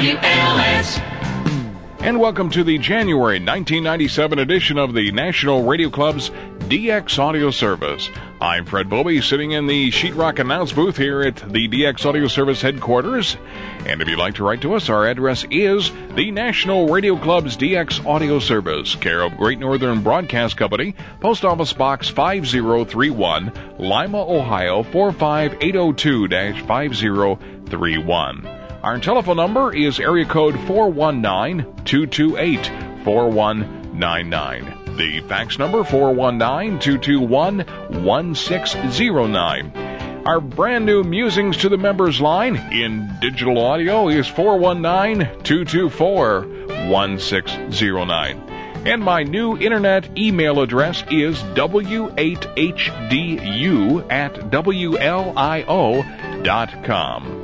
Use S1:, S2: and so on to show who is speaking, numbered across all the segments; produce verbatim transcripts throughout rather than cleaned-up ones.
S1: W L S.
S2: And welcome to the January nineteen ninety-seven edition of the National Radio Club's D X Audio Service. I'm Fred Bobby, sitting in the Sheetrock announce booth here at the D X Audio Service headquarters. And if you'd like to write to us, our address is the National Radio Club's D X Audio Service, care of Great Northern Broadcast Company, Post Office Box five zero three one, Lima, Ohio four five eight zero two five zero three one. Our telephone number is area code four one nine, two two eight, four one nine nine. The fax number four one nine, two two one, one six zero nine. Our brand new Musings to the Members line in digital audio is four one nine, two two four, one six zero nine. And my new internet email address is w eight h d u at w l i o dot com.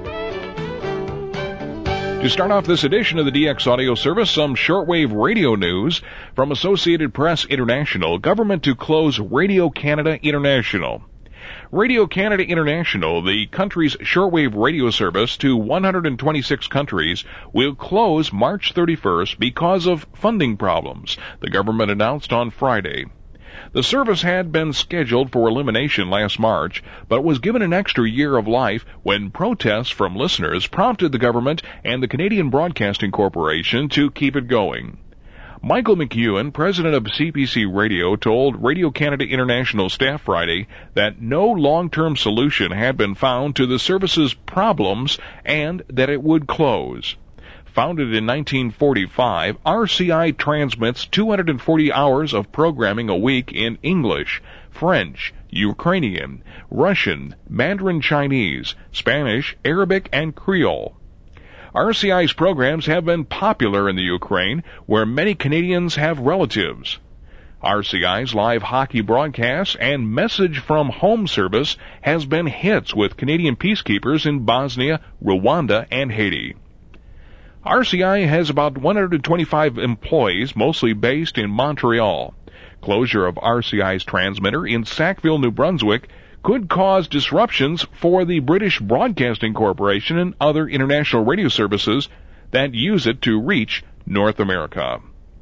S2: To start off this edition of the D X Audio Service, some shortwave radio news from Associated Press International, government to close Radio Canada International. Radio Canada International, the country's shortwave radio service to one hundred twenty-six countries, will close March thirty-first because of funding problems, the government announced on Friday. The service had been scheduled for elimination last March, but was given an extra year of life when protests from listeners prompted the government and the Canadian Broadcasting Corporation to keep it going. Michael McEwen, president of C B C Radio, told Radio Canada International staff Friday that no long-term solution had been found to the service's problems and that it would close. Founded in nineteen forty-five, R C I transmits two hundred forty hours of programming a week in English, French, Ukrainian, Russian, Mandarin Chinese, Spanish, Arabic, and Creole. R C I's programs have been popular in the Ukraine, where many Canadians have relatives. R C I's live hockey broadcasts and Message from Home service has been hits with Canadian peacekeepers in Bosnia, Rwanda, and Haiti. R C I has about one hundred twenty-five employees, mostly based in Montreal. Closure of R C I's transmitter in Sackville, New Brunswick, could cause disruptions for the British Broadcasting Corporation and other international radio services that use it to reach North America.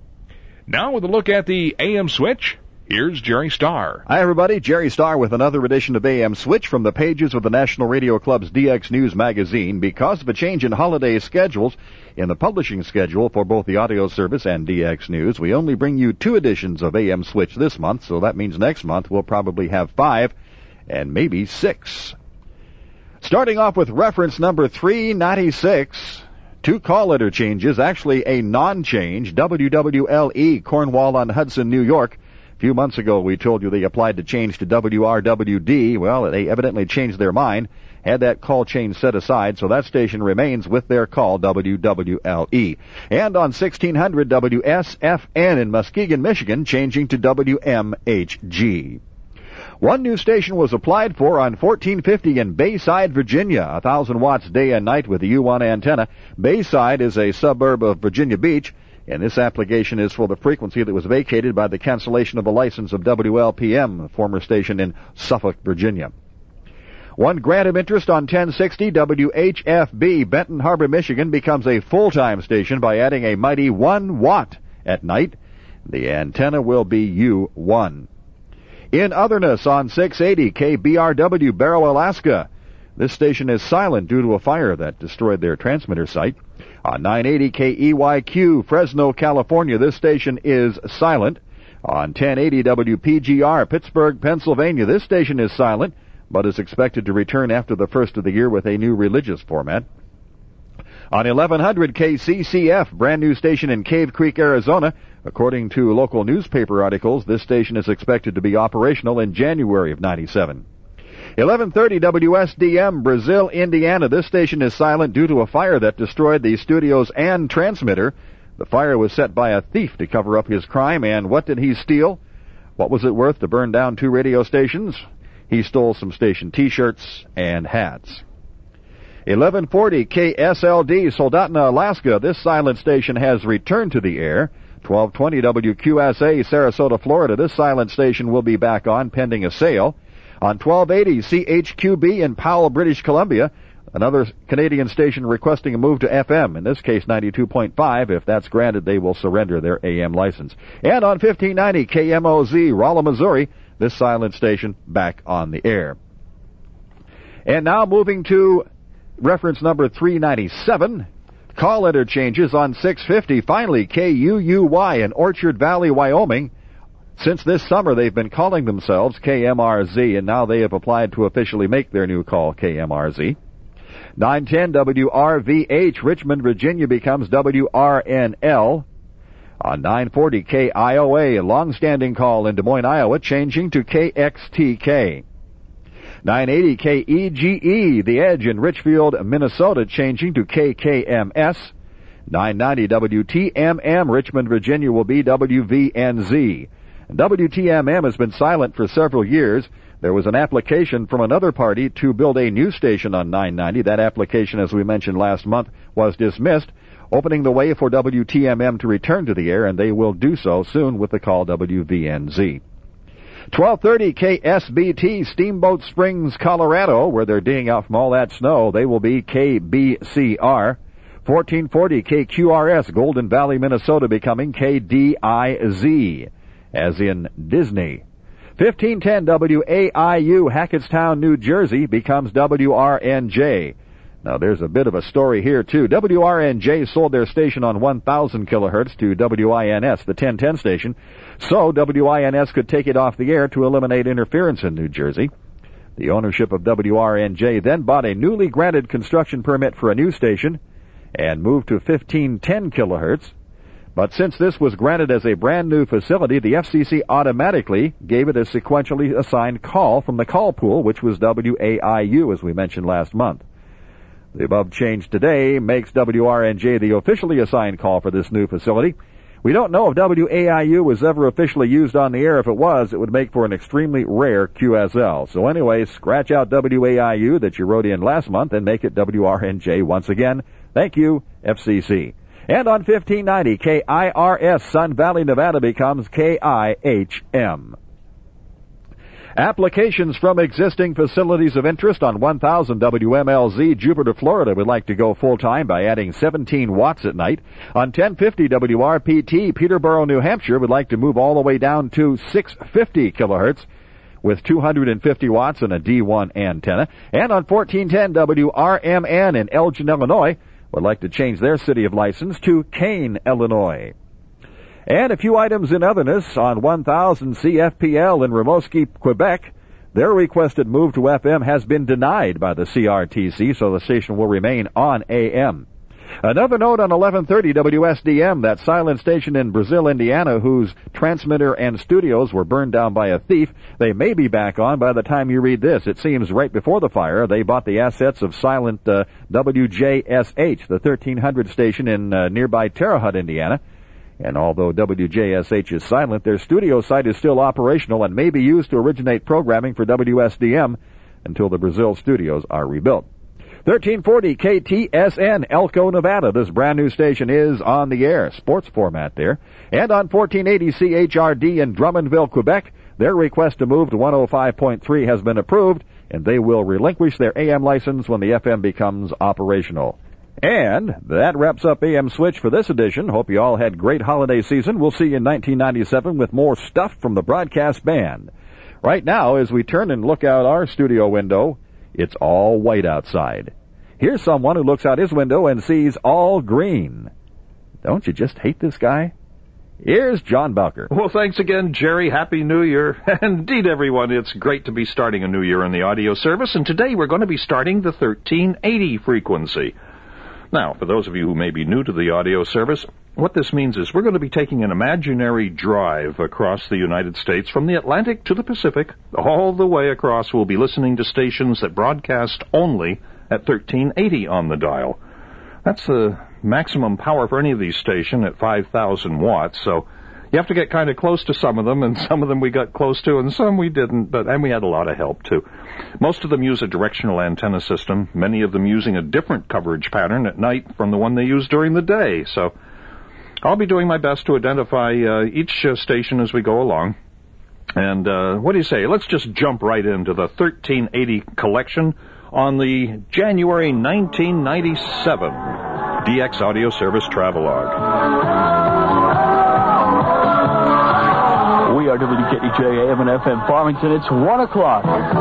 S2: Now with a look at the A M Switch, here's Jerry Starr.
S3: Hi, everybody. Jerry Starr with another edition of A M Switch from the pages of the National Radio Club's D X News magazine. Because of a change in holiday schedules in the publishing schedule for both the audio service and D X News, we only bring you two editions of A M Switch this month, so that means next month we'll probably have five and maybe six. Starting off with reference number three ninety-six, two call letter changes, actually a non-change. W W L E, Cornwall-on-Hudson, New York. A few months ago, we told you they applied to change to W R W D. Well, they evidently changed their mind, had that call change set aside, so that station remains with their call, W W L E. And on sixteen hundred W S F N in Muskegon, Michigan, changing to W M H G. One new station was applied for on fourteen fifty in Bayside, Virginia, one thousand watts day and night with a U one antenna. Bayside is a suburb of Virginia Beach, and this application is for the frequency that was vacated by the cancellation of the license of W L P M, a former station in Suffolk, Virginia. One grant of interest on ten sixty W H F B, Benton Harbor, Michigan, becomes a full-time station by adding a mighty one watt at night. The antenna will be U one. In otherness, on six eighty K B R W, Barrow, Alaska, this station is silent due to a fire that destroyed their transmitter site. On nine eighty K E Y Q, Fresno, California, this station is silent. On ten eighty W P G R, Pittsburgh, Pennsylvania, this station is silent, but is expected to return after the first of the year with a new religious format. On eleven hundred K C C F, brand new station in Cave Creek, Arizona. According to local newspaper articles, this station is expected to be operational in January of ninety-seven. eleven thirty W S D M, Brazil, Indiana. This station is silent due to a fire that destroyed the studios and transmitter. The fire was set by a thief to cover up his crime, and what did he steal? What was it worth to burn down two radio stations? He stole some station T-shirts and hats. eleven forty K S L D, Soldotna, Alaska. This silent station has returned to the air. twelve twenty W Q S A, Sarasota, Florida. This silent station will be back on pending a sale. On twelve eighty C H Q B in Powell, British Columbia, Another Canadian station requesting a move to F M, in this case ninety-two point five. If that's granted, they will surrender their A M license. And on fifteen ninety K M O Z, Rolla, Missouri, this silent station back on the air. And now moving to reference number three ninety-seven. Call interchanges on six fifty. Finally, K U U Y in Orchard Valley, Wyoming. Since this summer, they've been calling themselves K M R Z, and now they have applied to officially make their new call K M R Z. nine ten W R V H, Richmond, Virginia becomes W R N L. On nine forty K I O A, a long-standing call in Des Moines, Iowa, changing to K X T K. nine eighty K E G E, The Edge in Richfield, Minnesota, changing to K K M S. nine ninety W T M M, Richmond, Virginia, will be W V N Z. W T M M has been silent for several years. There was an application from another party to build a new station on nine ninety. That application, as we mentioned last month, was dismissed, opening the way for W T M M to return to the air, and they will do so soon with the call W V N Z. twelve thirty K S B T, Steamboat Springs, Colorado, where they're digging out from all that snow. They will be K B C R. fourteen forty K Q R S, Golden Valley, Minnesota, becoming K D I Z, as in Disney. fifteen ten W A I U, Hackettstown, New Jersey, becomes W R N J. Now, there's a bit of a story here, too. W R N J sold their station on one thousand kilohertz to W I N S, the ten ten station, so W I N S could take it off the air to eliminate interference in New Jersey. The ownership of W R N J then bought a newly granted construction permit for a new station and moved to fifteen ten kilohertz. But since this was granted as a brand new facility, the F C C automatically gave it a sequentially assigned call from the call pool, which was W A I U, as we mentioned last month. The above change today makes W R N J the officially assigned call for this new facility. We don't know if W A I U was ever officially used on the air. If it was, it would make for an extremely rare Q S L. So anyway, scratch out W A I U that you wrote in last month and make it W R N J once again. Thank you, F C C. And on fifteen ninety, K I R S, Sun Valley, Nevada, becomes K I H M. Applications from existing facilities of interest on one thousand W M L Z, Jupiter, Florida, would like to go full-time by adding seventeen watts at night. On ten fifty W R P T, Peterborough, New Hampshire, would like to move all the way down to six fifty kilohertz with two hundred fifty watts and a D one antenna. And on fourteen ten W R M N in Elgin, Illinois, would like to change their city of license to Kane, Illinois. And a few items in otherness. On one thousand C F P L in Rimouski, Quebec, their requested move to F M has been denied by the C R T C, so the station will remain on A M. Another note on eleven thirty W S D M, that silent station in Brazil, Indiana, whose transmitter and studios were burned down by a thief. They may be back on by the time you read this. It seems right before the fire, they bought the assets of silent uh, W J S H, the thirteen hundred station in uh, nearby Terre Haute, Indiana. And although W J S H is silent, their studio site is still operational and may be used to originate programming for W S D M until the Brazil studios are rebuilt. thirteen forty K T S N, Elko, Nevada. This brand new station is on the air, sports format there. And on fourteen eighty C H R D in Drummondville, Quebec, their request to move to one oh five point three has been approved, and they will relinquish their A M license when the F M becomes operational. And that wraps up A M Switch for this edition. Hope you all had great holiday season. We'll see you in nineteen ninety-seven with more stuff from the broadcast band. Right now, as we turn and look out our studio window, it's all white outside. Here's someone who looks out his window and sees all green. Don't you just hate this guy? Here's John Bowker.
S1: Well, thanks again, Jerry. Happy New Year. Indeed, everyone, it's great to be starting a new year in the audio service, and today we're going to be starting the thirteen eighty frequency. Now, for those of you who may be new to the audio service, what this means is we're going to be taking an imaginary drive across the United States from the Atlantic to the Pacific. All the way across, we'll be listening to stations that broadcast only at thirteen eighty on the dial. That's the maximum power for any of these stations at five thousand watts, so you have to get kind of close to some of them, and some of them we got close to, and some we didn't, but and we had a lot of help, too. Most of them use a directional antenna system, many of them using a different coverage pattern at night from the one they use during the day, so I'll be doing my best to identify uh, each uh, station as we go along. And uh, what do you say? Let's just jump right into the thirteen eighty collection on the January nineteen ninety-seven D X Audio Service Travelogue.
S4: We are W K H A A M and F M Farmington. It's one o'clock.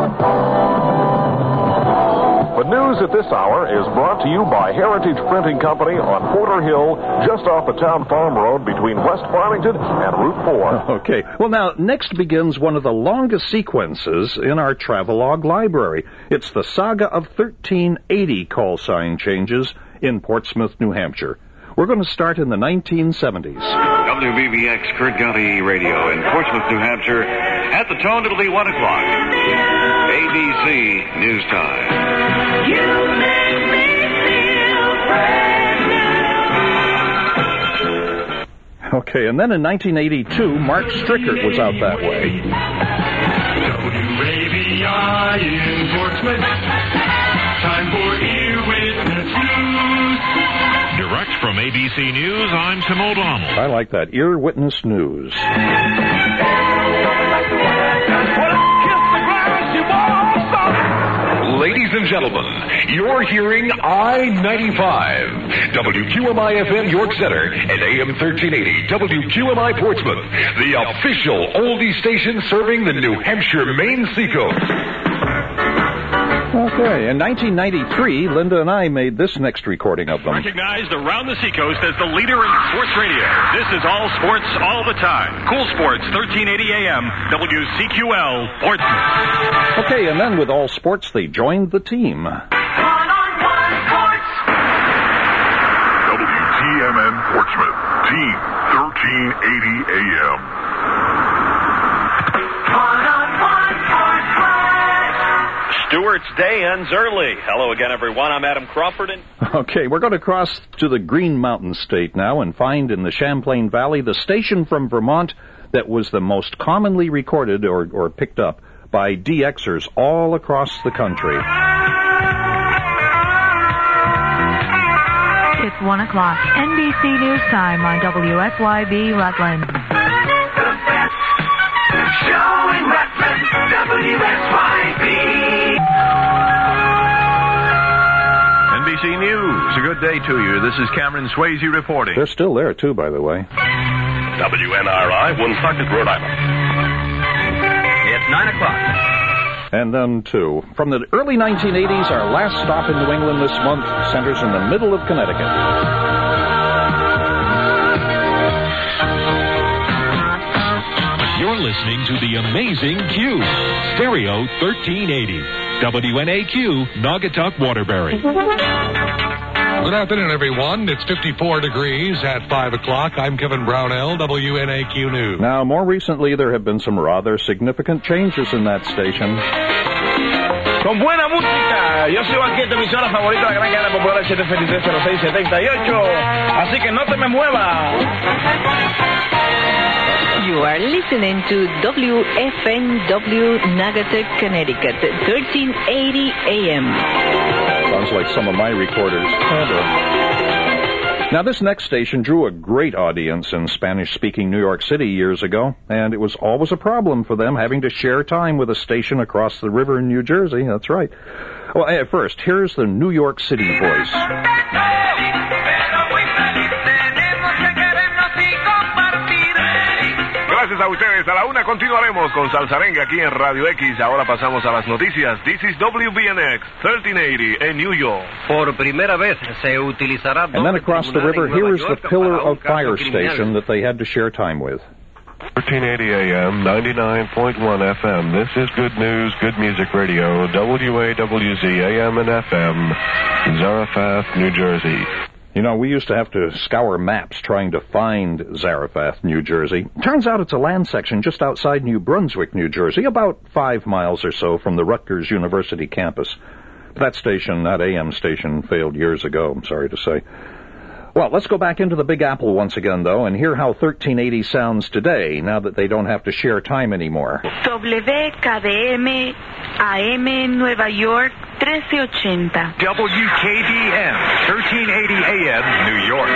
S5: The news at this hour is brought to you by Heritage Printing Company on Porter Hill, just off the Town Farm Road between West Farmington and Route four.
S1: Okay. Well, now, next begins one of the longest sequences in our Travelogue library. It's the saga of thirteen eighty call sign changes in Portsmouth, New Hampshire. We're going to start in the nineteen seventies.
S6: W B B X Kurt County Radio in Portsmouth, New Hampshire. At the tone, it'll be one o'clock. A B C News Time. You make me feel brand new.
S1: Okay, and then in nineteen eighty-two, Mark Strickert was out that way.
S7: W A B I in Portsmouth. Time for Earwitness News.
S8: Direct from A B C News, I'm Tim O'Donnell.
S1: I like that. Ear Witness News.
S8: Ladies and gentlemen, you're hearing I ninety-five, W Q M I F M York Center, and A M thirteen eighty, W Q M I Portsmouth, the official oldie station serving the New Hampshire Main Seacoast.
S1: Okay, in nineteen ninety-three, Linda and I made this next recording of them.
S9: Recognized around the Seacoast as the leader in sports radio. This is all sports all the time. Cool Sports, thirteen eighty A M, W C Q L, Portsmouth.
S1: Okay, and then with all sports, they joined the team.
S7: One-on-one sports.
S5: W T M N Portsmouth, Team thirteen eighty A M.
S7: One-on-one sports.
S9: Stewart's Day ends early. Hello again, everyone. I'm Adam Crawford. And
S1: Okay, we're going to cross to the Green Mountain State now and find in the Champlain Valley the station from Vermont that was the most commonly recorded or, or picked up by D Xers all across the country.
S10: It's one o'clock. N B C News Time on W S Y B Rutland.
S7: Show in Rutland, W S Y B.
S11: N B C News, a good day to you. This is Cameron Swayze reporting.
S1: They're still there, too, by the way.
S9: W N R I, Woonsocket, Rhode Island. It's nine o'clock.
S1: And then, too, from the early nineteen eighties, our last stop in New England this month centers in the middle of Connecticut.
S8: You're listening to the amazing Q, Stereo thirteen eighty, W N A Q, Naugatuck, Waterbury.
S12: Good afternoon, everyone. It's fifty-four degrees at five o'clock. I'm Kevin Brownell, W N A Q News.
S1: Now, more recently, there have been some rather significant changes in that station.
S13: Con buena música, yo sigo aquí en tu emisora favorita, la gran cadena popular siete tres cero seis siete ocho, así que no te me muevas.
S10: You are listening to W F N W Naugatuck, Connecticut, thirteen eighty A M.
S1: Sounds like some of my recorders. Now, this next station drew a great audience in Spanish-speaking New York City years ago, and it was always a problem for them having to share time with a station across the river in New Jersey. That's right. Well, at first, here's the New York City voice.
S5: Gracias a ustedes. A la una continuaremos con Salsarenga aquí en Radio X. Ahora pasamos a las noticias. This is W B N X thirteen eighty en New York.
S13: Por primera vez se utilizará.
S1: And then across the river, here is the pillar of fire station that they had to share time with.
S5: thirteen eighty A M, ninety-nine point one F M. This is Good News, Good Music Radio, W A W Z A M and F M, Zarephath, New Jersey.
S1: You know, we used to have to scour maps trying to find Zarephath, New Jersey. Turns out it's a land section just outside New Brunswick, New Jersey, about five miles or so from the Rutgers University campus. That station, that A M station, failed years ago, I'm sorry to say. Well, let's go back into the Big Apple once again, though, and hear how thirteen eighty sounds today, now that they don't have to share time anymore.
S10: W K D M A M Nueva York thirteen eighty.
S8: W K D M, thirteen eighty A M, New York.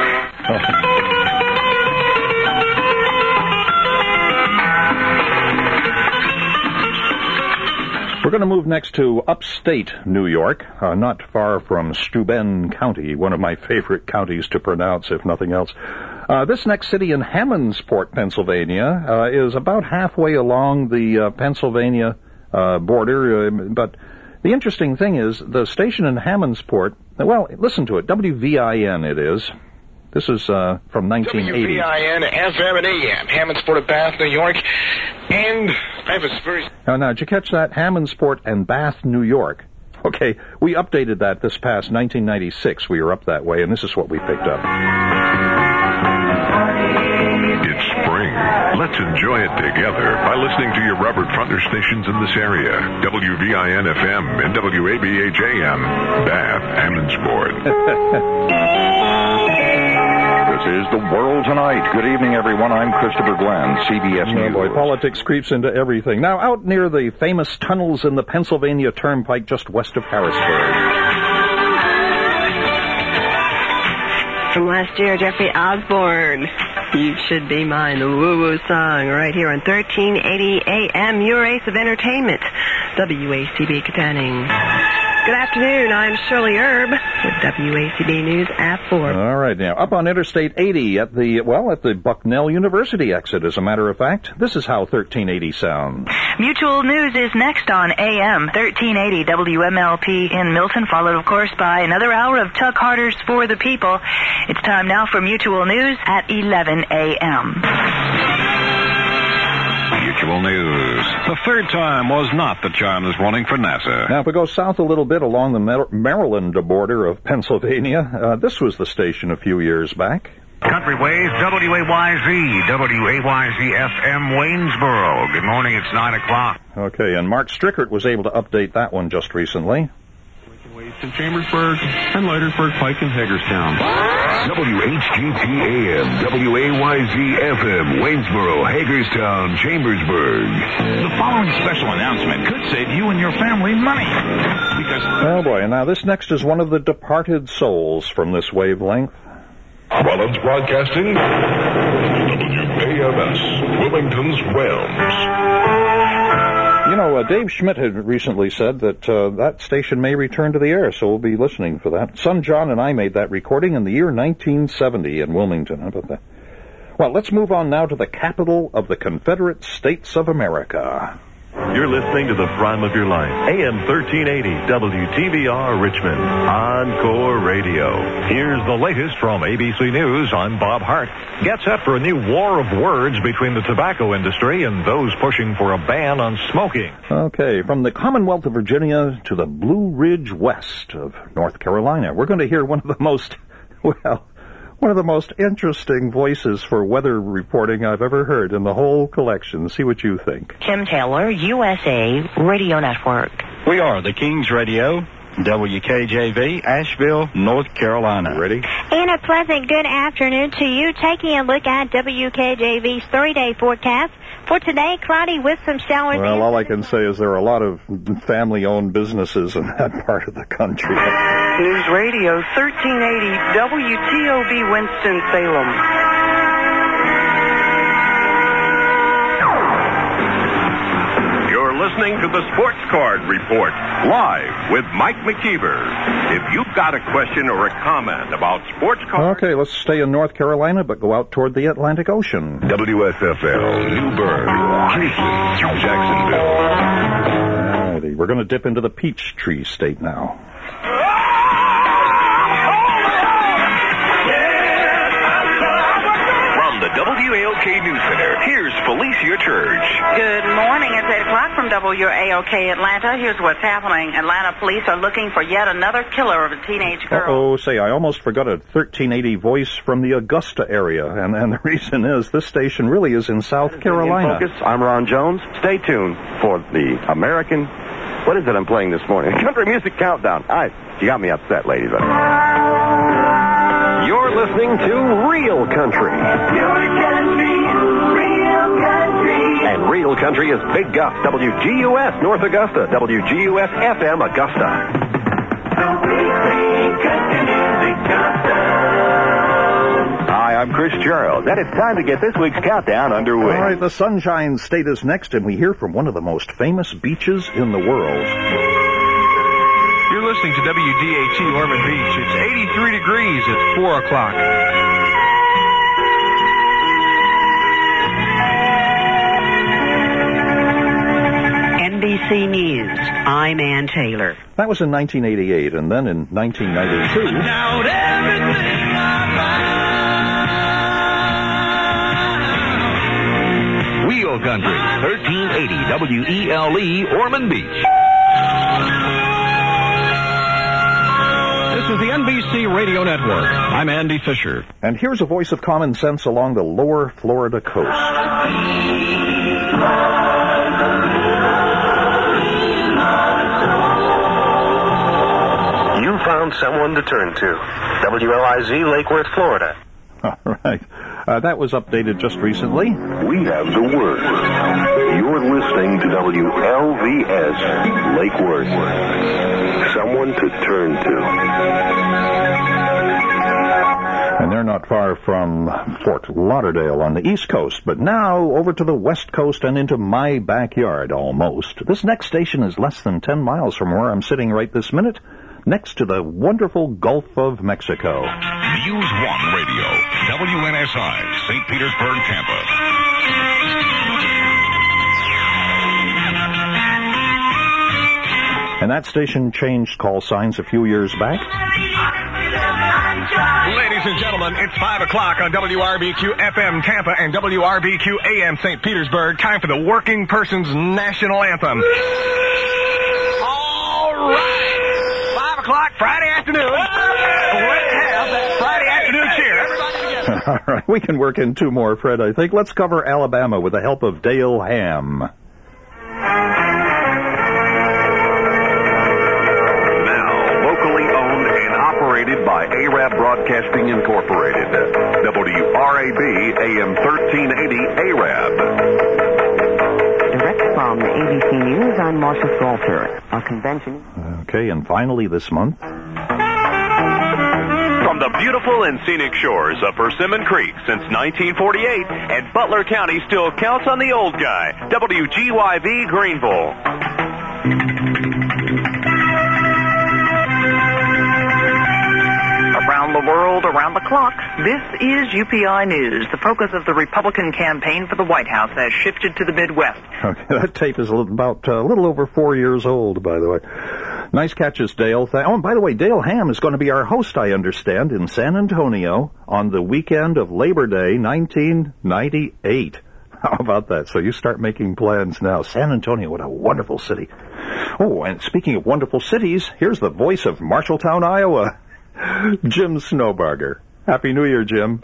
S1: We're going to move next to upstate New York, uh, not far from Steuben County, one of my favorite counties to pronounce, if nothing else. Uh, this next city in Hammondsport, Pennsylvania, uh, is about halfway along the uh, Pennsylvania uh, border, uh, but the interesting thing is the station in Hammondsport, well, listen to it, W V I N it is. This is uh, from nineteen eighty.
S14: W V I N, F M, and A M, Hammondsport of Bath, New York, and I have a very...
S1: Now, now, did you catch that? Hammondsport and Bath, New York. Okay, we updated that this past nineteen ninety-six. We were up that way, and this is what we picked up.
S8: It's spring. Let's enjoy it together by listening to your Robert Fronter stations in this area. W V I N F M and W A B H A M, Bath, Hammondsport.
S15: This is The World Tonight. Good evening, everyone. I'm Christopher Glenn, C B S
S1: Oh,
S15: News.
S1: boy, politics creeps into everything. Now, out near the famous tunnels in the Pennsylvania Turnpike just west of Harrisburg.
S16: From last year, Jeffrey Osborne, You Should Be Mine, the woo-woo song, right here on thirteen eighty A M, your ace of entertainment, W A C B Katanning. Good afternoon, I'm Shirley Erb with W A C B News at four.
S1: All right, now, up on Interstate eighty at the, well, at the Bucknell University exit, as a matter of fact. This is how thirteen eighty sounds.
S17: Mutual News is next on A M thirteen eighty W M L P in Milton, followed, of course, by another hour of Tuck Harder's For the People. It's time now for Mutual News at eleven A M.
S18: Mutual News. The third time was not the charm this morning for NASA.
S1: Now, if we go south a little bit along the Mar- Maryland border of Pennsylvania, uh, this was the station a few years back.
S19: Country Ways, W A Y Z, W A Y Z F M, Waynesboro. Good morning, it's nine o'clock.
S1: Okay, and Mark Strickert was able to update that one just recently.
S20: In Chambersburg and Leitersburg, Pike, and Hagerstown.
S8: W H G T A M, W A Y Z F M, Waynesboro, Hagerstown, Chambersburg.
S19: The following special announcement could save you and your family money. Because...
S1: Oh, boy, and now this next is one of the departed souls from this wavelength.
S8: Rollins Broadcasting, W A M S, Wilmington's Wells.
S1: You know, uh, Dave Schmidt had recently said that uh, that station may return to the air, so we'll be listening for that. Son John and I made that recording in the year nineteen seventy in Wilmington. How about that? Well, let's move on now to the capital of the Confederate States of America.
S21: You're listening to the prime of your life. A M thirteen eighty, W T B R Richmond, Encore Radio. Here's the latest from A B C News. I'm Bob Hart. Get set for a new war of words between the tobacco industry and those pushing for a ban on smoking.
S1: Okay, from the Commonwealth of Virginia to the Blue Ridge West of North Carolina, we're going to hear one of the most, well... one of the most interesting voices for weather reporting I've ever heard in the whole collection. See what you think.
S22: Kim Taylor, U S A Radio Network.
S23: We are the Kings Radio, W K J V, Asheville, North Carolina. Ready?
S24: And a pleasant good afternoon to you. Taking a look at W K J V's three-day forecast. For today, cloudy with some showers.
S1: Well, all I can say is there are a lot of family-owned businesses in that part of the country.
S25: News Radio thirteen eighty W T O B Winston-Salem.
S26: Listening to the Sports Card Report, live with Mike McKeever. If you've got a question or a comment about sports cards...
S1: Okay, let's stay in North Carolina, but go out toward the Atlantic Ocean.
S8: W S F L, Newburgh, Houston, Jacksonville.
S1: Alrighty, we're going to dip into the Peachtree State now.
S8: W A L K News Center. Here's Felicia Church.
S27: Good morning. It's eight o'clock from W A L K Atlanta. Here's what's happening. Atlanta police are looking for yet another killer of a teenage girl.
S1: Uh-oh, say, I almost forgot a thirteen eighty voice from the Augusta area, and, and the reason is this station really is in South Carolina.
S28: In focus, I'm Ron Jones. Stay tuned for the American... What is it I'm playing this morning? Country Music Countdown. All right, you got me upset, ladies.
S29: You're listening to Real Country.
S7: Your country, real country.
S29: And Real Country is Big Gus, W G U S, North Augusta, W G U S F M, Augusta.
S7: The weekly country music countdown.
S28: Hi, I'm Chris
S29: Chris Gerald. And it's time to get this week's countdown underway.
S1: All right, the Sunshine State is next, and we hear from one of the most famous beaches in the world.
S2: You're listening to W D A T Ormond Beach. It's eighty-three degrees at four o'clock.
S16: N B C News, I'm Ann Taylor.
S1: That was in nineteen eighty-eight, and then in nineteen ninety-two...
S7: Now everything
S8: Wheel Country, thirteen eighty W E L E, Ormond Beach.
S18: This is the N B C Radio Network. I'm Andy Fisher.
S1: And here's a voice of common sense along the lower Florida coast.
S29: You found someone to turn to. W L I Z, Lake Worth, Florida.
S1: All right. Uh, that was updated just recently.
S29: We have the word. You're listening to W L V S, Lake Worth. Someone to turn to.
S1: And they're not far from Fort Lauderdale on the East Coast, but now over to the West Coast and into my backyard, almost. This next station is less than ten miles from where I'm sitting right this minute, next to the wonderful Gulf of Mexico.
S8: News one Radio, W N S I, Saint Petersburg, Tampa.
S1: And that station changed call signs a few years back.
S2: Ladies and gentlemen, it's five o'clock on W R B Q F M Tampa and W R B Q A M Saint Petersburg. Time for the Working Person's National Anthem. All right. Five o'clock Friday afternoon. Let's have that Friday afternoon cheer. Everybody together.
S1: All right, we can work in two more, Fred, I think. Let's cover Alabama with the help of Dale Ham.
S26: By A R A B Broadcasting Incorporated. W R A B A M thirteen eighty A R A B.
S3: Direct from A B C News, I'm Marcia Salter. A convention.
S1: Okay, and finally this month.
S26: From the beautiful and scenic shores of Persimmon Creek since nineteen forty-eight, and Butler County still counts on the old guy. W G Y V Greenville.
S27: Around the world, around the clock, this is U P I News. The focus of the Republican campaign for the White House has shifted to the Midwest.
S1: Okay, that tape is about uh, a little over four years old, by the way. Nice catches, Dale. Th- oh, and by the way, Dale Ham is going to be our host, I understand, in San Antonio on the weekend of Labor Day, nineteen ninety-eight. How about that? So you start making plans now. San Antonio, what a wonderful city. Oh, and speaking of wonderful cities, here's the voice of Marshalltown, Iowa, Jim Snowbarger. Happy New Year, Jim.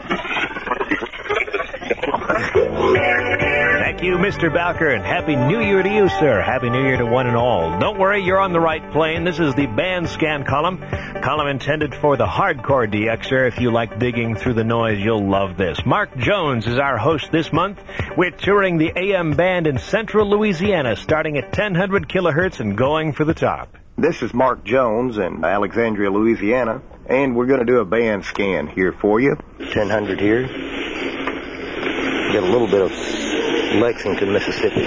S4: Thank you, Mister Bowker, and Happy New Year to you, sir. Happy New Year to one and all. Don't worry, you're on the right plane. This is the band scan column. Column intended for the hardcore D Xer. If you like digging through the noise, you'll love this. Mark Jones is our host this month. We're touring the A M band in central Louisiana, starting at ten hundred kilohertz and going for the top.
S5: This is Mark Jones in Alexandria, Louisiana, and we're going to do a band scan here for you. ten hundred here. Get a little bit of Lexington, Mississippi.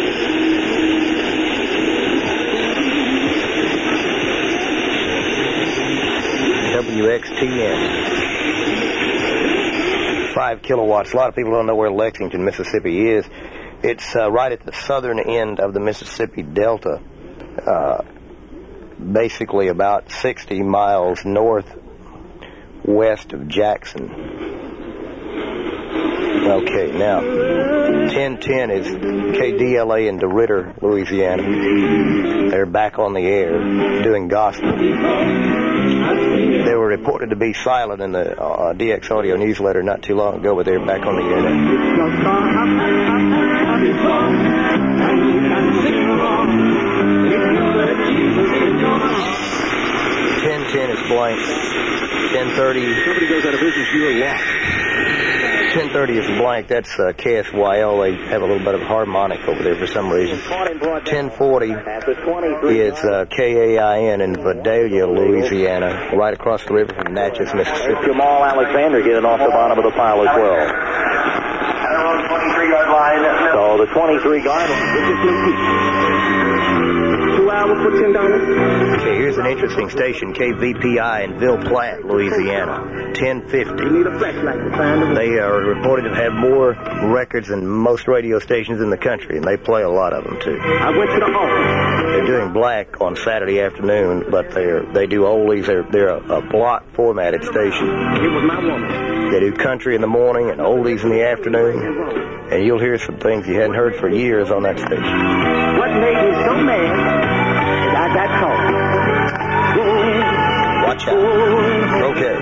S5: W X T N. Five kilowatts. A lot of people don't know where Lexington, Mississippi is. It's uh, right at the southern end of the Mississippi Delta. Uh, basically about sixty miles northwest of Jackson. Okay, now, ten ten is K D L A in DeRidder, Louisiana. They're back on the air doing gospel. They were reported to be silent in the uh, D X Audio newsletter not too long ago, but they're back on the air now. ten ten is blank. ten thirty.
S29: Somebody goes out of business, you're lost.
S5: ten thirty is blank. That's uh, K S Y L. They have a little bit of harmonic over there for some reason. ten forty is uh, K A I N in Vidalia, Louisiana, right across the river from Natchez, Mississippi.
S28: Jamal Alexander getting off the bottom of the pile as well. So the twenty-three guard
S5: Okay, here's an interesting station, K V P I in Ville Platte, Louisiana, ten fifty. They are reported to have more records than most radio stations in the country, and they play a lot of them, too.
S28: I went to the office.
S5: They're doing black on Saturday afternoon, but they're they do oldies. They're, they're a, a block formatted station.
S28: It was my woman.
S5: They do country in the morning and oldies in the afternoon, and you'll hear some things you hadn't heard for years on that station.
S28: What made me so mad is I got caught.
S5: Watch out. Okay.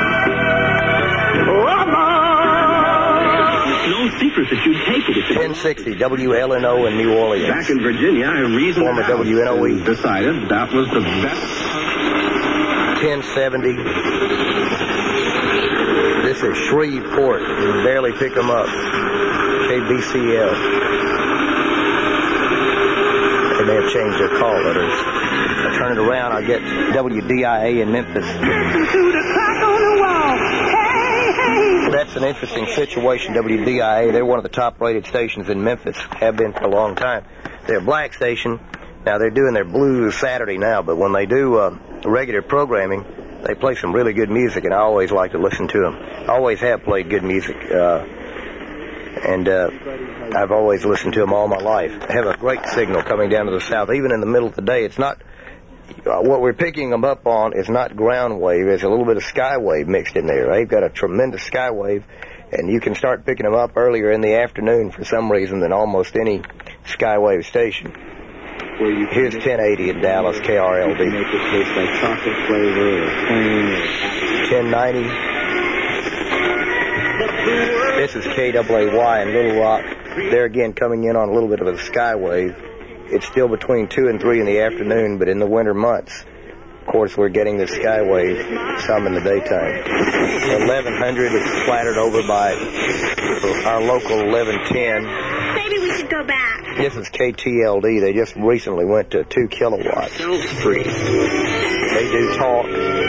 S28: It's no secret that you'd take it.
S5: ten sixty W L N O in New Orleans.
S28: Back in Virginia, I reasoned
S5: Former W N O E.
S28: decided that was the best.
S5: ten seventy. This is Shreveport. You can barely pick them up. K B C L. They may have changed their call letters. If I turn it around, I'll get W D I A in Memphis.
S28: Listen to the clock on the wall. Hey, hey.
S5: That's an interesting situation, W D I A. They're one of the top-rated stations in Memphis. Have been for a long time. They're a black station. Now, they're doing their blues Saturday now, but when they do uh, regular programming, they play some really good music, and I always like to listen to them. I always have played good music, uh, and uh, I've always listened to them all my life. They have a great signal coming down to the south, even in the middle of the day. It's not, uh, what we're picking them up on is not ground wave. There's a little bit of skywave mixed in there. They've got a tremendous skywave, and you can start picking them up earlier in the afternoon for some reason than almost any skywave station. Here's ten eighty in Dallas, K R L D.
S28: Make it taste like chocolate flavor or plain.
S5: ten ninety. This is K A A Y in Little Rock. They're again coming in on a little bit of a skywave. It's still between two and three in the afternoon, but in the winter months, of course, we're getting the skywave some in the daytime. eleven hundred is splattered over by our local eleven ten.
S24: Maybe we should go back.
S5: This is K T L D. They just recently went to two kilowatts.
S28: Free.
S5: They do talk.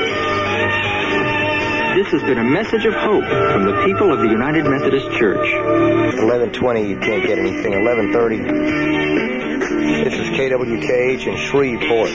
S28: This has been a message of hope from the people of the United Methodist Church.
S5: eleven twenty, you can't get anything. eleven thirty. This is K W K H in Shreveport.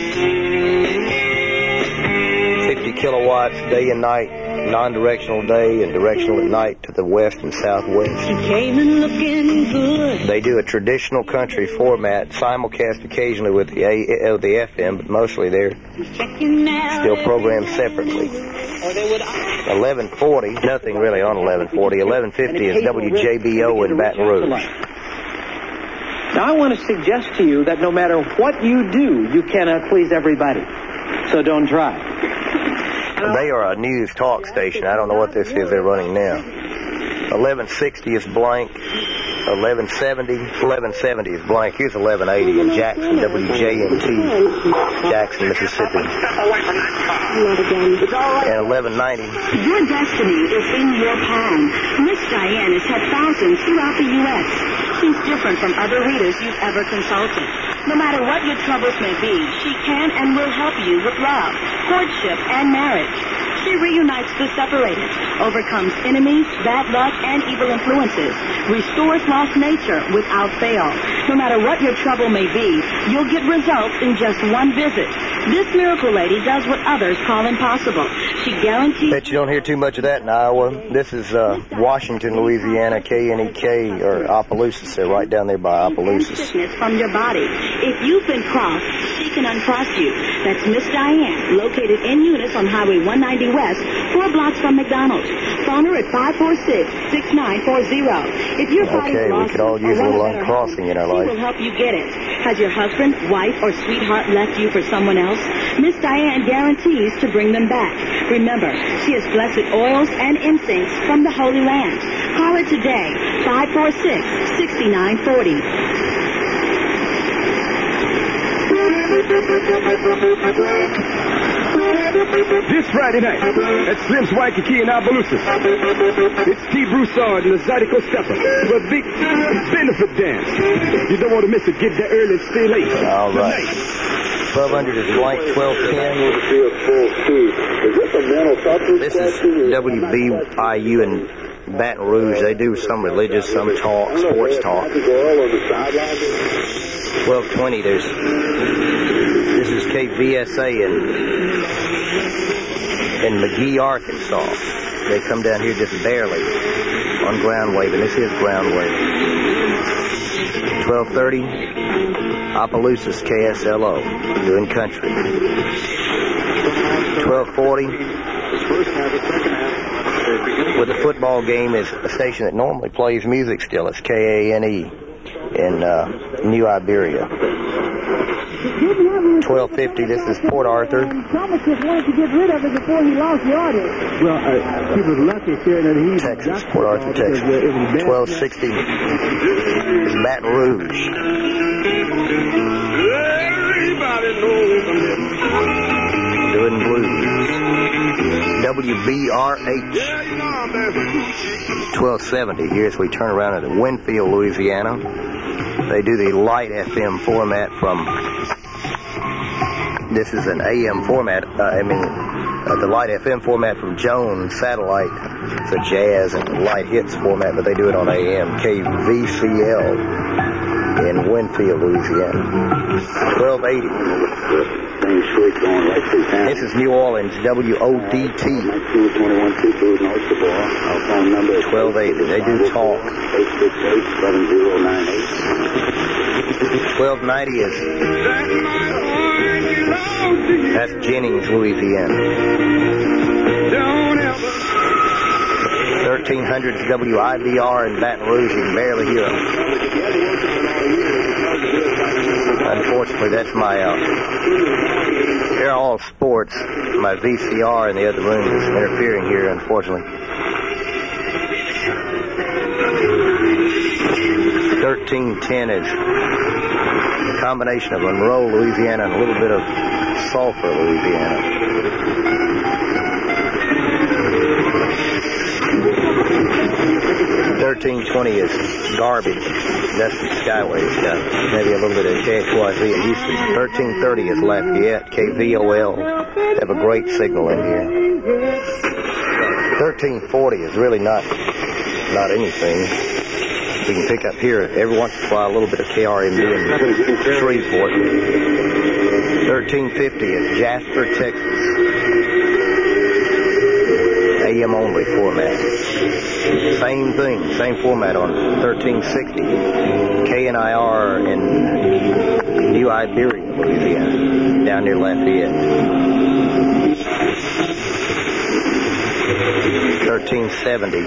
S5: fifty kilowatts, day and night, non-directional day and directional at night to the west and southwest.
S24: She came in looking good.
S5: They do a traditional country format, simulcast occasionally with the A, uh, the F M, but mostly they're still programmed separately. eleven forty, nothing really on eleven forty. eleven fifty is W J B O in Baton Rouge.
S28: Now, I want to suggest to you that no matter what you do, you cannot please everybody. So don't try.
S5: They are a news talk station. I don't know what this is they're running now. eleven sixty is blank. eleven seventy. eleven seventy is blank. Here's eleven eighty in Jackson, W J N T, Jackson, Mississippi. And eleven ninety.
S24: Your destiny is in your palm. Miss Diane has had thousands throughout the U S She's different from other readers you've ever consulted. No matter what your troubles may be, she can and will help you with love, courtship, and marriage. She reunites the separated, overcomes enemies, bad luck, and evil influences, restores lost nature without fail. No matter what your trouble may be, you'll get results in just one visit. This miracle lady does what others call impossible. She guarantees...
S5: Bet you don't hear too much of that in Iowa. This is uh, Washington, Louisiana, K N E K, or Opelousas. They're right down there by Opelousas.
S24: ...sickness from your body. If you've been crossed, she can uncross you. That's Miss Diane, located in Eunice on Highway one ninety West, four blocks from McDonald's. Phone her at five four six, six nine four zero. If you're fighting
S5: okay, we could all use a little uncrossing in our life.
S24: She will help you get it. Has your husband, wife, or sweetheart left you for someone else? Miss Diane guarantees to bring them back. Remember, she has blessed oils and incense from the Holy Land. Call her today, five four six, six nine four zero.
S6: This Friday night at Slim's Waikiki in Opelousas, it's T. Broussard and the Zydeco Stepper for a big benefit dance. You don't want to miss it. Get there early and stay late.
S5: All right. twelve hundred is blank, twelve ten. This is W B I U in Baton Rouge. They do some religious, some talk, sports talk. twelve twenty, there's, this is K V S A in, in McGee, Arkansas. They come down here just barely on ground wave, and this is ground wave. twelve thirty, Opelousas K S L O, doing country. twelve forty, with the football game, is a station that normally plays music still. It's K A N E in uh, New Iberia. twelve fifty, this is Port Arthur.
S9: Thomas just wanted to get rid of it before he lost the audience.
S6: Well, uh, he was lucky here that he...
S5: Texas, Port Arthur, Texas. twelve sixty is Baton Rouge. Doing blues. W B R H. twelve seventy, here as we turn around into Winfield, Louisiana. They do the light F M format from... This is an A M format, uh, I mean, uh, the light F M format from Jones Satellite. It's a jazz and light hits format, but they do it on A M. K V C L in Winfield, Louisiana. twelve eighty. This is New Orleans, W O D T. twelve eighty. They do talk. twelve ninety is... That's Jennings, Louisiana. thirteen hundred is W I B R in Baton Rouge. You can barely hear them. Unfortunately, that's my... Uh, they're all sports. My V C R in the other room is interfering here, unfortunately. thirteen ten is a combination of Monroe, Louisiana, and a little bit of Sulphur, Louisiana. thirteen twenty is Garby. That's the Skyway stuff. Maybe a little bit of K X Y Z in Houston. thirteen thirty is Lafayette. K V O L. They have a great signal in here. thirteen forty is really not not anything. We can pick up here every once in a while a little bit of K R M D in Shreveport. thirteen fifty is Jasper, Texas. A M only format. Same thing, same format on thirteen sixty. K N I R in New Iberia, Louisiana, down near Lafayette. thirteen seventy.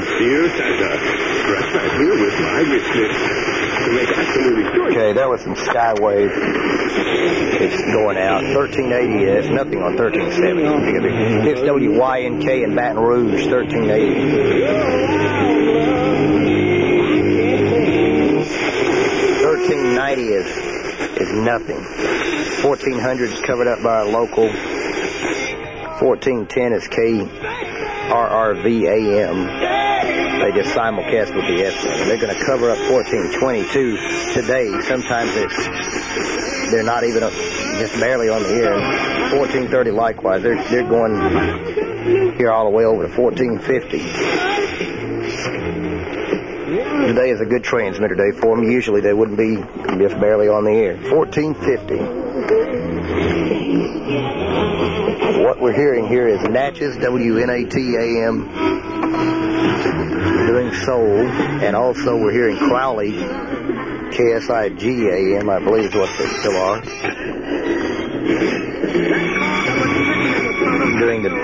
S5: Okay, that was some Skywave. It's going out. thirteen eighty is nothing on thirteen seventy. It's W Y N K in Baton Rouge, thirteen eighty. thirteen ninety is is nothing. fourteen hundred is covered up by a local. fourteen ten is K R R V A M. They just simulcast with the F M. They're going to cover up fourteen twenty-two today. Sometimes it's they're not even up, just barely on the air. fourteen thirty likewise. They're they're going here all the way over to fourteen fifty. Today is a good transmitter day for them. Usually they wouldn't be just barely on the air. fourteen fifty. What we're hearing here is Natchez, W N A T A M, doing soul, and also we're hearing Crowley, K S I G A M, I believe is what they still are, doing the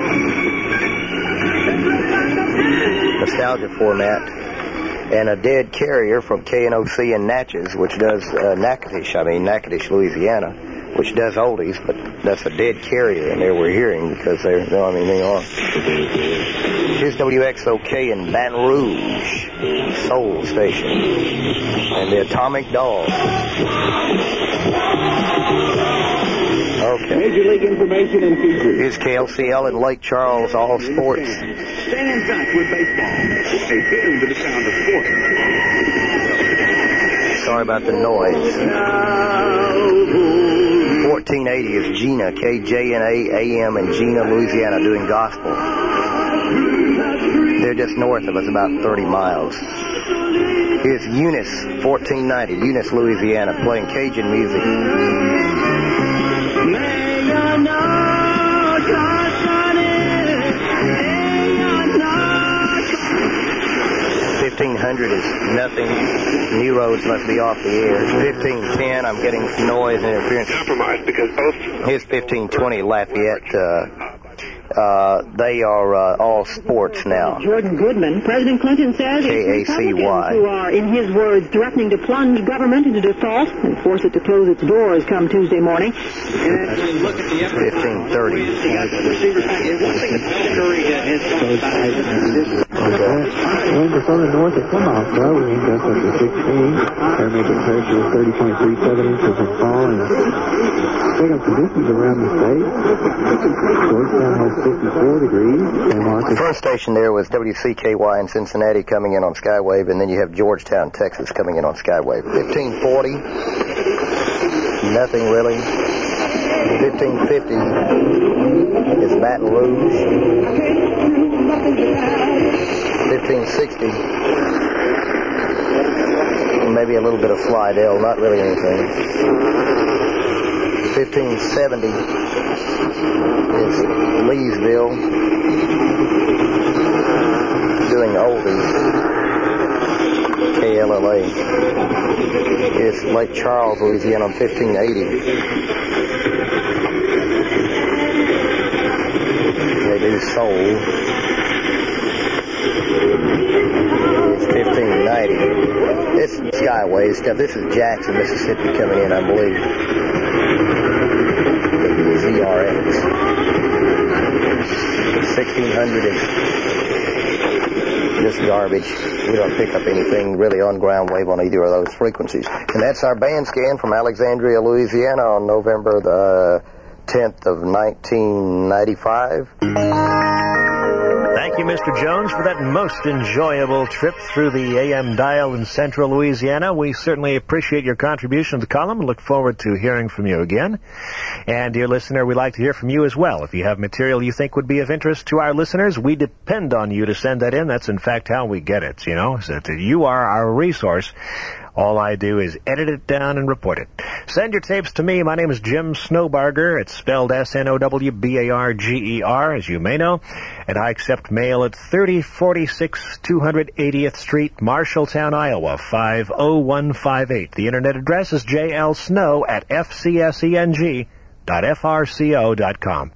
S5: nostalgia format, and a dead carrier from K N O C in Natchez, which does uh, Natchitoches, I mean Natchitoches, Louisiana, which does oldies, but that's a dead carrier in there we're hearing because they don't have anything on. Here's W X O K in Baton Rouge, Soul Station, and the Atomic Dog. Okay.
S6: Major League information and features.
S5: Here's K L C L in Lake Charles, all sports.
S6: Staying in touch with baseball. A tune to the sound of sports.
S5: Sorry about the noise. fourteen eighty is Gina, K J N A A M in Gina, Louisiana, doing gospel. They're just north of us, about thirty miles. Here's Eunice, fourteen ninety, Eunice, Louisiana, playing Cajun music. fifteen hundred is nothing. New roads must be off the air. fifteen ten, I'm getting noise and interference.
S29: Compromised because both.
S5: Here's fifteen twenty, Lafayette. Uh, uh, they are uh, all sports now.
S9: Jordan Goodman, President Clinton says
S5: K A
S9: it's
S5: C Y.
S9: Republicans who are, in his words, threatening to plunge government into default and force it to close its doors come Tuesday morning.
S5: fifteen thirty.
S10: Winds are from the north at Plymouth, though. We ain't just up to sixteen. Air making pressure is thirty point three seven inches of fall. And check out conditions around the state. Georgetown has fifty-four degrees.
S5: The first station there was W C K Y in Cincinnati coming in on Skywave, and then you have Georgetown, Texas coming in on Skywave. fifteen forty. Nothing really. fifteen fifty is Baton Rouge. fifteen sixty, maybe a little bit of Slidell, not really anything. fifteen seventy is Leesville, doing oldies. K L L A. It's Lake Charles, Louisiana on fifteen eighty. They do soul. It's fifteen ninety. This is Skyway stuff. This is Jackson, Mississippi coming in, I believe. Z R X. sixteen hundred is just garbage. We don't pick up anything really on ground wave on either of those frequencies. And that's our band scan from Alexandria, Louisiana on November the tenth of nineteen ninety-five.
S4: Thank you, Mister Jones, for that most enjoyable trip through the A M dial in central Louisiana. We certainly appreciate your contribution to the column and look forward to hearing from you again. And, dear listener, we'd like to hear from you as well. If you have material you think would be of interest to our listeners, we depend on you to send that in. That's, in fact, how we get it, you know, so that you are our resource. All I do is edit it down and report it. Send your tapes to me. My name is Jim Snowbarger. It's spelled S N O W B A R G E R, as you may know. And I accept mail at thirty forty-six two hundred eightieth Street, Marshalltown, Iowa, five oh one five eight. The internet address is j l snow at f c s e n g dot f r c o dot com.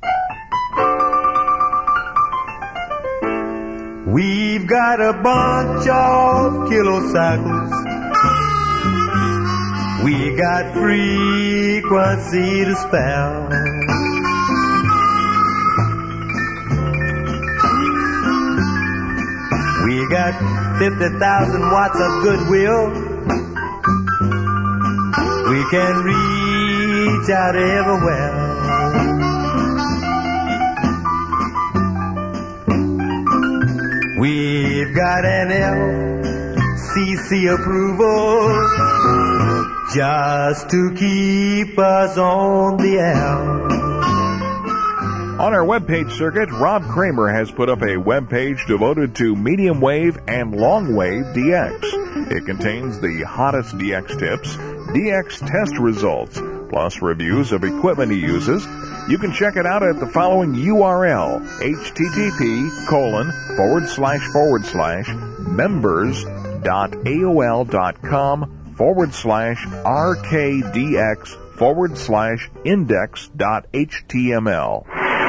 S11: We've got a bunch of kilocycles. We got frequency to spell. We got fifty thousand watts of goodwill. We can reach out everywhere. We've got an F C C approval just to keep us on the air.
S18: On our webpage circuit, Rob Kramer has put up a webpage devoted to medium wave and long wave D X. It contains the hottest D X tips, D X test results, plus reviews of equipment he uses. You can check it out at the following U R L, http colon forward slash forward slash members dot aol dot com forward slash rkdx forward slash index dot html.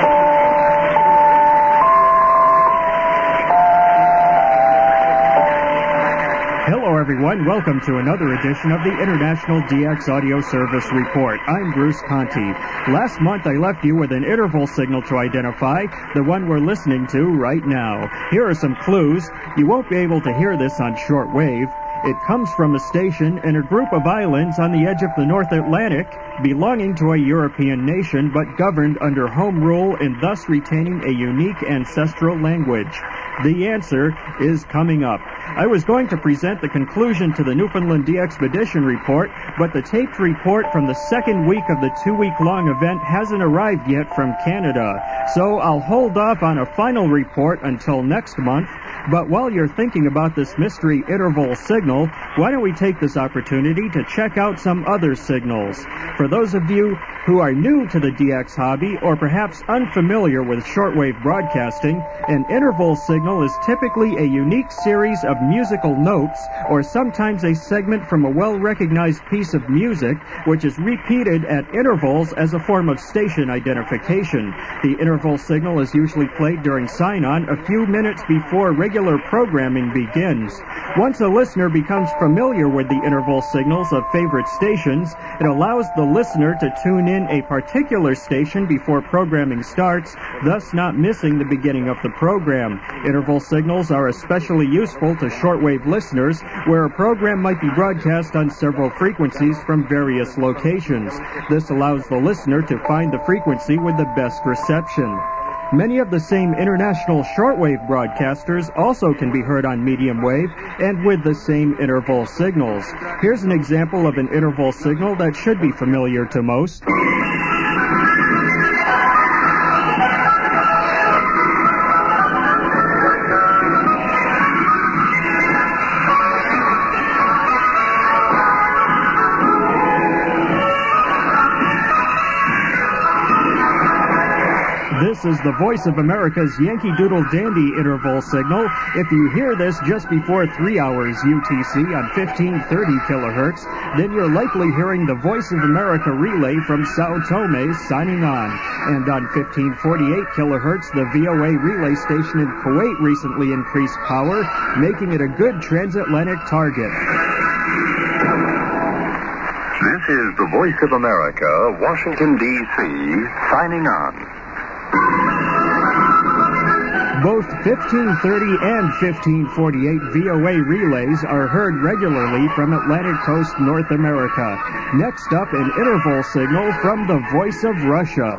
S12: Hello, everyone. Welcome to another edition of the International D X Audio Service Report. I'm Bruce Conti. Last month, I left you with an interval signal to identify, the one we're listening to right now. Here are some clues. You won't be able to hear this on shortwave. It comes from a station in a group of islands on the edge of the North Atlantic, belonging to a European nation but governed under home rule and thus retaining a unique ancestral language. The answer is coming up. I was going to present the conclusion to the Newfoundland De-Expedition report, but the taped report from the second week of the two-week-long event hasn't arrived yet from Canada. So I'll hold off on a final report until next month. But while you're thinking about this mystery interval signal, why don't we take this opportunity to check out some other signals? For those of you who are new to the D X hobby or perhaps unfamiliar with shortwave broadcasting, an interval signal is typically a unique series of musical notes or sometimes a segment from a well-recognized piece of music which is repeated at intervals as a form of station identification. The interval signal is usually played during sign-on a few minutes before regular programming begins. Once a listener becomes familiar with the interval signals of favorite stations, it allows the listener to tune in a particular station before programming starts, thus not missing the beginning of the program. Interval signals are especially useful to shortwave listeners where a program might be broadcast on several frequencies from various locations. This allows the listener to find the frequency with the best reception. Many of the same international shortwave broadcasters also can be heard on medium wave and with the same interval signals. Here's an example of an interval signal that should be familiar to most. This is the Voice of America's Yankee Doodle Dandy interval signal. If you hear this just before three hours U T C on fifteen thirty kilohertz, then you're likely hearing the Voice of America relay from Sao Tome signing on. And on fifteen forty-eight kilohertz, the V O A relay station in Kuwait recently increased power, making it a good transatlantic target.
S29: This is the Voice of America, Washington, D C, signing on.
S12: Both fifteen thirty and fifteen forty-eight V O A relays are heard regularly from Atlantic Coast, North America. Next up, an interval signal from the Voice of Russia.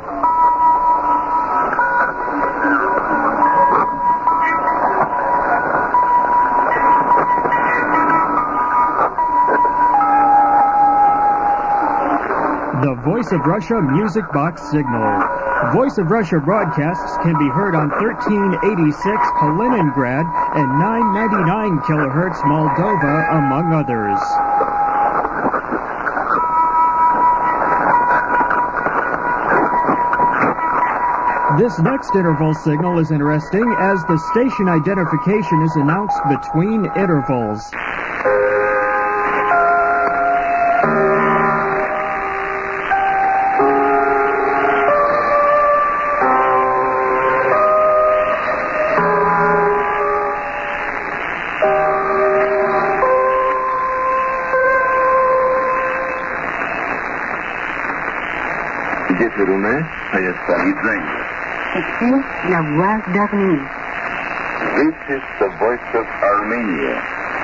S12: The Voice of Russia Music Box Signal. Voice of Russia broadcasts can be heard on thirteen eighty-six Kaliningrad and nine ninety-nine kilohertz Moldova, among others. This next interval signal is interesting as the station identification is announced between intervals.
S24: C'est la voix d'Arménie.
S29: This is the Voice of Armenia.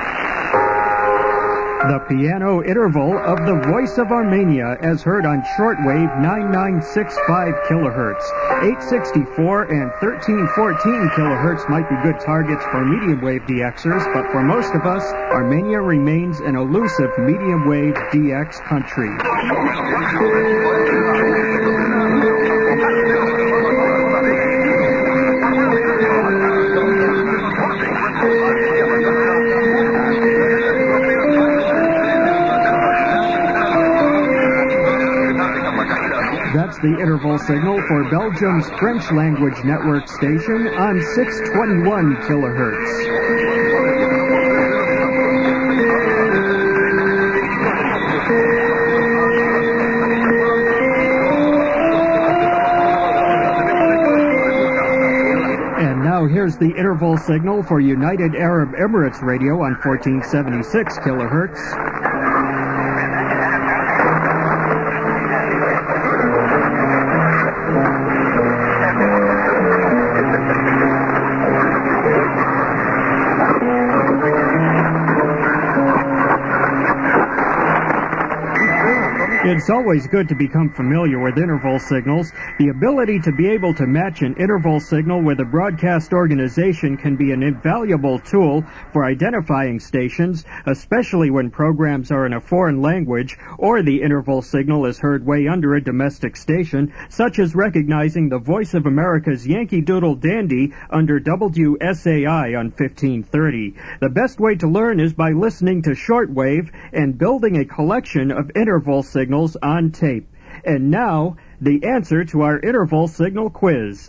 S12: The piano interval of the Voice of Armenia, as heard on shortwave ninety-nine sixty-five kilohertz. eight sixty-four and thirteen fourteen kilohertz might be good targets for medium wave D Xers, but for most of us, Armenia remains an elusive medium wave D X country. That's the interval signal for Belgium's French language network station on six twenty-one kilohertz. And now here's the interval signal for United Arab Emirates Radio on fourteen seventy-six kilohertz. It's always good to become familiar with interval signals. The ability to be able to match an interval signal with a broadcast organization can be an invaluable tool for identifying stations, especially when programs are in a foreign language or the interval signal is heard way under a domestic station, such as recognizing the Voice of America's Yankee Doodle Dandy under W S A I on fifteen thirty. The best way to learn is by listening to shortwave and building a collection of interval signals on tape. And now, the answer to our interval signal quiz.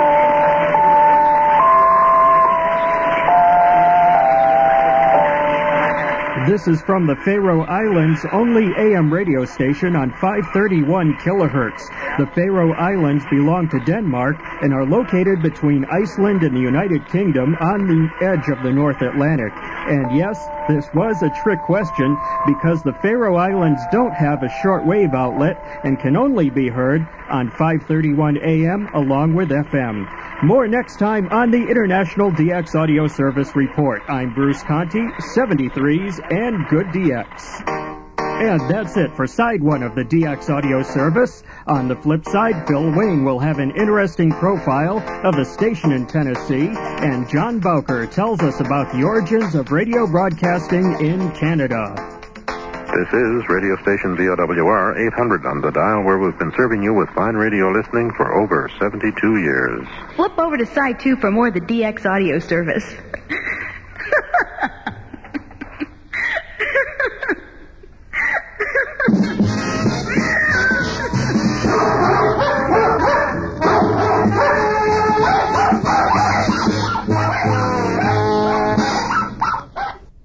S12: This is from the Faroe Islands' only A M radio station on five thirty-one kilohertz. The Faroe Islands belong to Denmark and are located between Iceland and the United Kingdom on the edge of the North Atlantic. And yes, this was a trick question because the Faroe Islands don't have a shortwave outlet and can only be heard on five thirty-one A M along with F M. More next time on the International D X Audio Service Report. I'm Bruce Conti, seventy-threes and good D X. And that's it for side one of the D X Audio Service. On the flip side, Phil Wayne will have an interesting profile of a station in Tennessee, and John Bowker tells us about the origins of radio broadcasting in Canada.
S13: This is radio station V O W R eight hundred on the dial, where we've been serving you with fine radio listening for over seventy-two years.
S14: Flip over to side two for more of the D X Audio Service.